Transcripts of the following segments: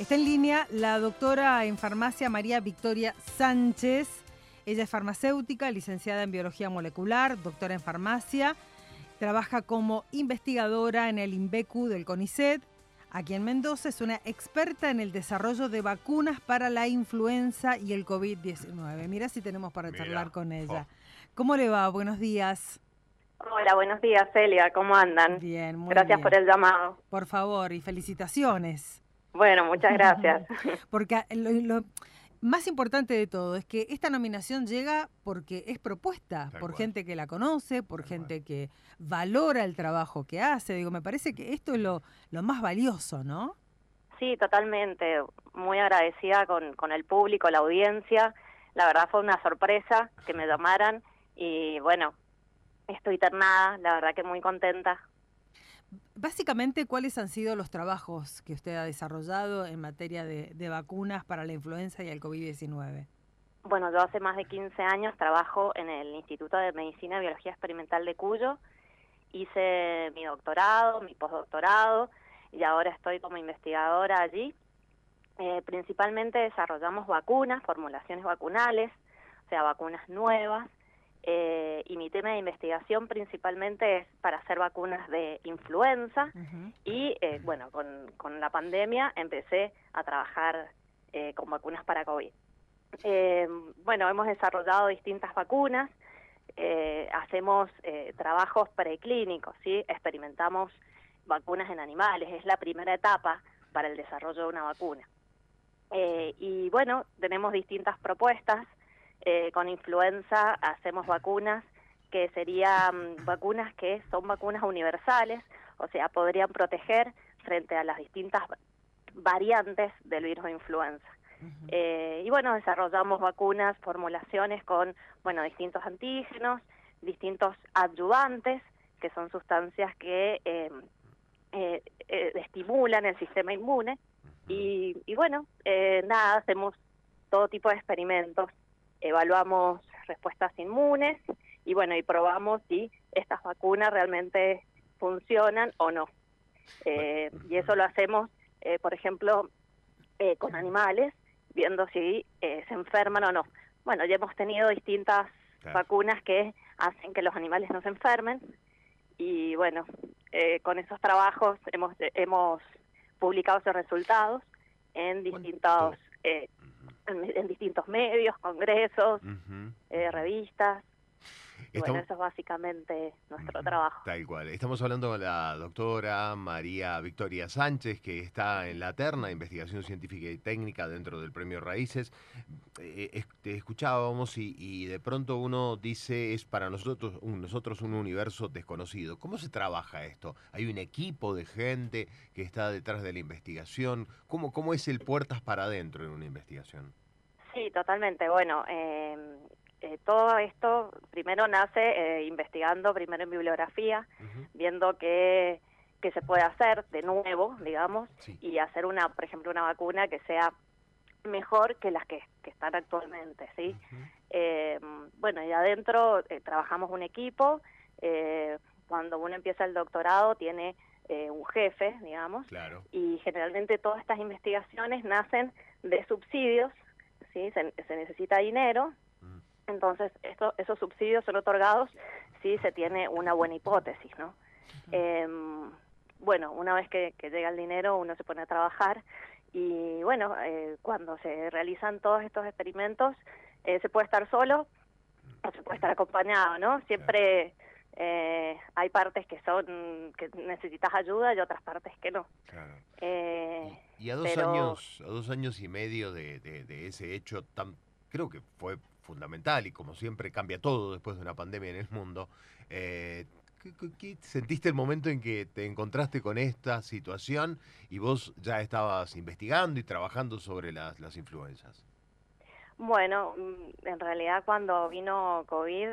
Está en línea la doctora en farmacia María Victoria Sánchez. Ella es farmacéutica, licenciada en biología molecular, doctora en farmacia. Trabaja como investigadora en el INVECU del CONICET. Aquí en Mendoza es una experta en el desarrollo de vacunas para la influenza y el COVID-19. Mira si tenemos para charlar con ella. ¿Cómo le va? Buenos días. Hola, buenos días, Celia. ¿Cómo andan? Bien, muy Gracias bien. por el llamado. Por favor, y felicitaciones. Bueno, muchas gracias. Porque lo más importante de todo es que esta nominación llega porque es propuesta por gente que la conoce, por gente que valora el trabajo que hace. Digo, me parece que esto es lo más valioso, ¿no? Sí, totalmente. Muy agradecida con el público, la audiencia. La verdad fue una sorpresa que me llamaran y bueno, estoy ternada, la verdad que muy contenta. Básicamente, ¿cuáles han sido los trabajos que usted ha desarrollado en materia de vacunas para la influenza y el COVID-19? Bueno, yo hace más de 15 años trabajo en el Instituto de Medicina y Biología Experimental de Cuyo. Hice mi doctorado, mi postdoctorado y ahora estoy como investigadora allí. Principalmente desarrollamos vacunas, formulaciones vacunales, o sea, vacunas nuevas. Y mi tema de investigación principalmente es para hacer vacunas de influenza. Y bueno, con la pandemia empecé a trabajar con vacunas para COVID. Bueno, hemos desarrollado distintas vacunas, hacemos trabajos preclínicos, ¿sí? Experimentamos vacunas en animales, es la primera etapa para el desarrollo de una vacuna. Y bueno, tenemos distintas propuestas. Con influenza hacemos vacunas que serían vacunas que son vacunas universales, o sea, podrían proteger frente a las distintas variantes del virus de influenza. Y bueno, desarrollamos vacunas, formulaciones con, bueno, distintos antígenos, distintos adyuvantes, que son sustancias que estimulan el sistema inmune. Y bueno, nada, hacemos todo tipo de experimentos, evaluamos respuestas inmunes y bueno, y probamos si estas vacunas realmente funcionan o no. Y eso lo hacemos, por ejemplo, con animales, viendo si se enferman o no. Bueno, ya hemos tenido distintas vacunas que hacen que los animales no se enfermen y bueno, con esos trabajos hemos publicado esos resultados en distintos en distintos medios, congresos, revistas. Bueno, eso es básicamente nuestro trabajo. Tal cual. Estamos hablando con la doctora María Victoria Sánchez, que está en la terna de investigación científica y técnica dentro del Premio Raíces. Te escuchábamos y de pronto uno dice, es para nosotros un universo desconocido. ¿Cómo se trabaja esto? ¿Hay un equipo de gente que está detrás de la investigación? ¿Cómo es el puertas para adentro en una investigación? Sí, totalmente. Bueno, todo esto primero nace investigando primero en bibliografía, viendo qué se puede hacer de nuevo, digamos, y hacer por ejemplo, una vacuna que sea mejor que las que están actualmente, ¿sí? Bueno, y adentro trabajamos un equipo. Cuando uno empieza el doctorado tiene un jefe, digamos, y generalmente todas estas investigaciones nacen de subsidios, ¿sí? Se necesita dinero. Entonces, esos subsidios son otorgados si se tiene una buena hipótesis, ¿no? Bueno, una vez que llega el dinero, uno se pone a trabajar y, bueno, cuando se realizan todos estos experimentos, se puede estar solo o se puede estar acompañado, ¿no? Siempre hay partes que necesitas ayuda y otras partes que no. Y a dos años y medio de ese hecho creo que fue fundamental y como siempre cambia todo después de una pandemia en el mundo. ¿Qué sentiste el momento en que te encontraste con esta situación y vos ya estabas investigando y trabajando sobre las influencias? Bueno, en realidad cuando vino COVID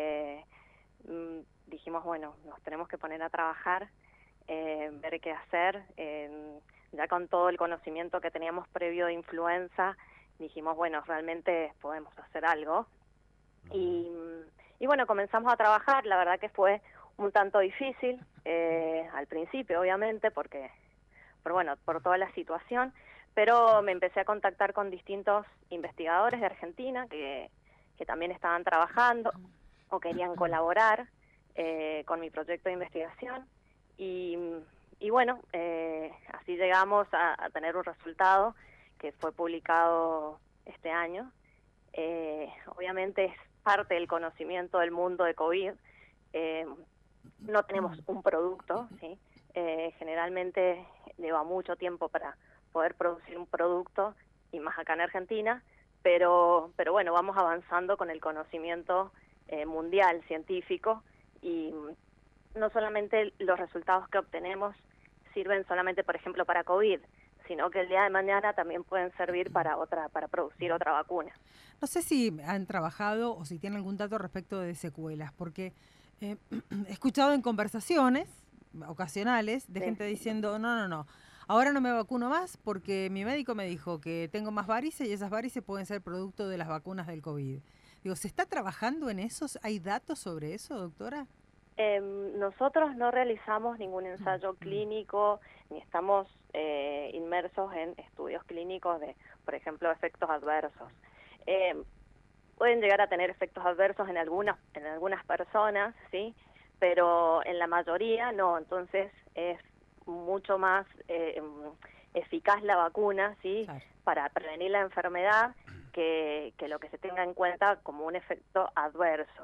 dijimos, bueno, nos tenemos que poner a trabajar, ver qué hacer. Ya con todo el conocimiento que teníamos previo de influenza, dijimos, bueno, realmente podemos hacer algo. Y bueno, comenzamos a trabajar. La verdad que fue un tanto difícil al principio, obviamente, por toda la situación, pero me empecé a contactar con distintos investigadores de Argentina que también estaban trabajando o querían colaborar con mi proyecto de investigación y bueno, así llegamos a tener un resultado que fue publicado este año. Obviamente es parte del conocimiento del mundo de COVID. No tenemos un producto, ¿sí? Generalmente lleva mucho tiempo para poder producir un producto, y más acá en Argentina, pero bueno, vamos avanzando con el conocimiento mundial, científico, y no solamente los resultados que obtenemos sirven solamente, por ejemplo, para COVID, sino que el día de mañana también pueden servir para producir otra vacuna. No sé si han trabajado o si tienen algún dato respecto de secuelas, porque he escuchado en conversaciones ocasionales de gente diciendo, no, ahora no me vacuno más porque mi médico me dijo que tengo más varices y esas varices pueden ser producto de las vacunas del COVID. Digo, ¿se está trabajando en eso? ¿Hay datos sobre eso, doctora? Nosotros no realizamos ningún ensayo clínico, ni estamos inmersos en estudios clínicos de, por ejemplo, efectos adversos. Pueden llegar a tener efectos adversos en algunas personas, ¿sí? Pero en la mayoría no, entonces es mucho más eficaz la vacuna, ¿sí? Claro. Para prevenir la enfermedad que lo que se tenga en cuenta como un efecto adverso.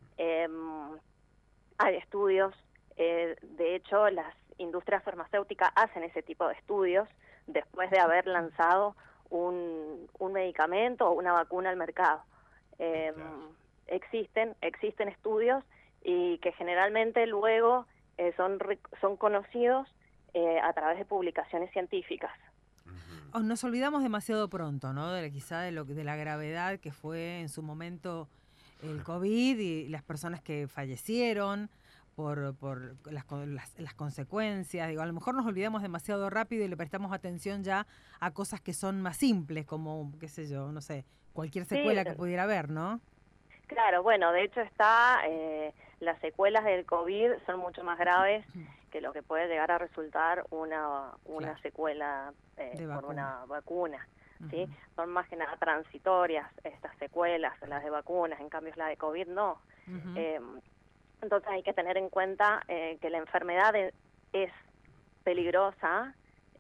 Hay estudios, de hecho las industrias farmacéuticas hacen ese tipo de estudios después de haber lanzado un medicamento o una vacuna al mercado. Existen estudios y que generalmente luego son conocidos a través de publicaciones científicas. Nos olvidamos demasiado pronto, ¿no? Quizá de la gravedad que fue en su momento el COVID y las personas que fallecieron por las consecuencias. Digo, a lo mejor nos olvidamos demasiado rápido y le prestamos atención ya a cosas que son más simples, como, qué sé yo, no sé, cualquier secuela que pudiera haber, ¿no? Claro, bueno, de hecho las secuelas del COVID son mucho más graves que lo que puede llegar a resultar una secuela por una vacuna, ¿sí? Son más que nada transitorias estas secuelas, las de vacunas, en cambio la de COVID no. Entonces hay que tener en cuenta que la enfermedad es peligrosa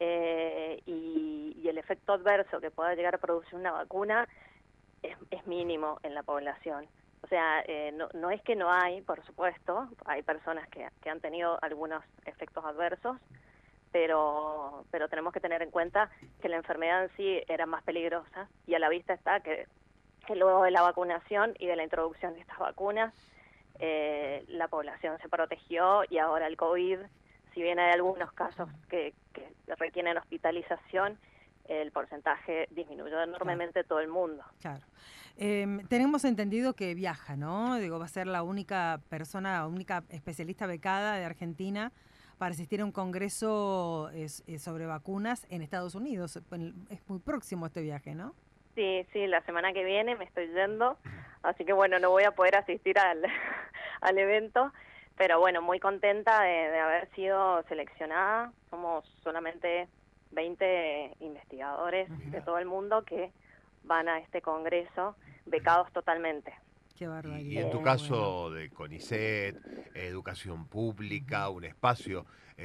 y el efecto adverso que pueda llegar a producir una vacuna es mínimo en la población. O sea, no es que no hay, por supuesto, hay personas que han tenido algunos efectos adversos, pero tenemos que tener en cuenta que la enfermedad en sí era más peligrosa y a la vista está que luego de la vacunación y de la introducción de estas vacunas, la población se protegió y ahora el COVID, si bien hay algunos casos que requieren hospitalización, el porcentaje disminuyó enormemente todo el mundo. Claro. Tenemos entendido que viaja, ¿no? Digo, va a ser la única especialista becada de Argentina para asistir a un congreso sobre vacunas en Estados Unidos. Es muy próximo este viaje, ¿no? Sí, la semana que viene me estoy yendo, así que bueno, no voy a poder asistir al evento, pero bueno, muy contenta de haber sido seleccionada. Somos solamente 20 investigadores de todo el mundo que van a este congreso becados totalmente. Qué barbaridad. Y en tu caso de CONICET, educación pública, un espacio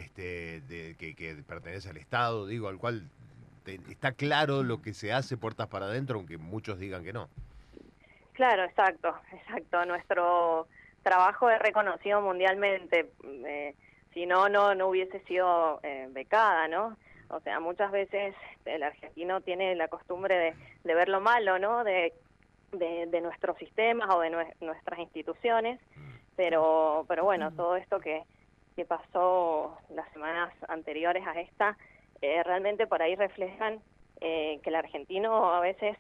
que pertenece al Estado, digo, al cual está claro lo que se hace puertas para adentro, aunque muchos digan que no. Claro, exacto. Nuestro trabajo es reconocido mundialmente. Si no hubiese sido becada, ¿no? O sea, muchas veces el argentino tiene la costumbre de ver lo malo, ¿no? De nuestros sistemas o de nuestras instituciones, pero bueno, todo esto que pasó las semanas anteriores a esta, realmente por ahí reflejan que el argentino a veces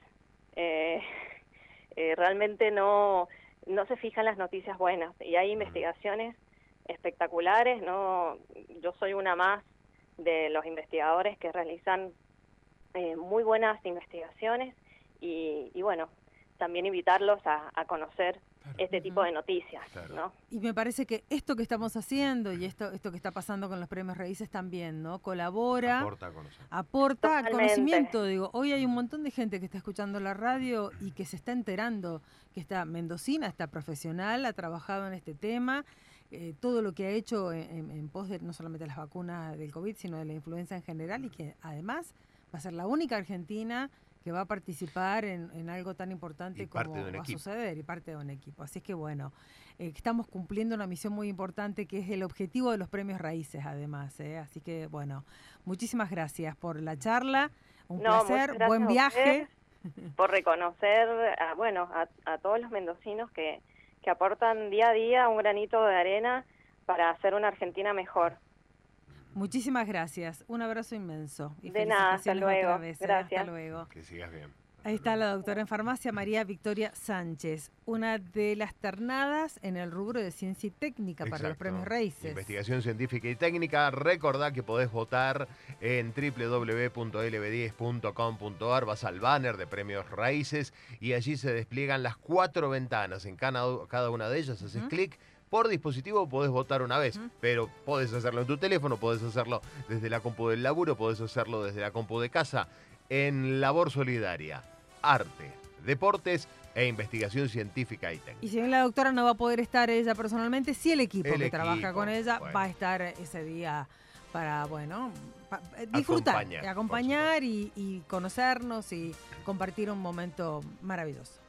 realmente no se fija en las noticias buenas, y hay investigaciones espectaculares, ¿no? Yo soy una más de los investigadores que realizan muy buenas investigaciones y bueno, también invitarlos a conocer este tipo de noticias, Claro. ¿no? Y me parece que esto que estamos haciendo y esto que está pasando con los premios Raíces también, ¿no? Colabora, Aporta a conocer. aporta al Totalmente. conocimiento. Digo, hoy hay un montón de gente que está escuchando la radio y que se está enterando que esta mendocina, esta profesional, ha trabajado en este tema, todo lo que ha hecho en pos de no solamente las vacunas del COVID, sino de la influenza en general, y que además va a ser la única argentina que va a participar en algo tan importante Y parte como de un va a equipo. suceder, y parte de un equipo. Así es que bueno, estamos cumpliendo una misión muy importante que es el objetivo de los premios Raíces, además. Así que bueno, muchísimas gracias por la charla, un No, muchas placer, gracias buen a viaje. ustedes por reconocer a todos los mendocinos que aportan día a día un granito de arena para hacer una Argentina mejor. Muchísimas gracias, un abrazo inmenso y De nada, hasta felicitaciones otra luego. vez. Gracias. Hasta luego. Que sigas bien. Ahí está la doctora en farmacia María Victoria Sánchez, una de las ternadas en el rubro de ciencia y técnica para los Exacto. premios Raíces. Investigación científica y técnica. Recordá que podés votar en www.lb10.com.ar. Vas al banner de premios Raíces y allí se despliegan las 4 ventanas. En cada una de ellas haces clic. Por dispositivo podés votar una vez, pero podés hacerlo en tu teléfono, podés hacerlo desde la compu del laburo, podés hacerlo desde la compu de casa. En labor solidaria, arte, deportes e investigación científica y técnica. Y si bien la doctora no va a poder estar ella personalmente, sí el equipo El que equipo, trabaja con ella bueno. va a estar ese día para, disfrutar, Acompañar, acompañar y conocernos y compartir un momento maravilloso.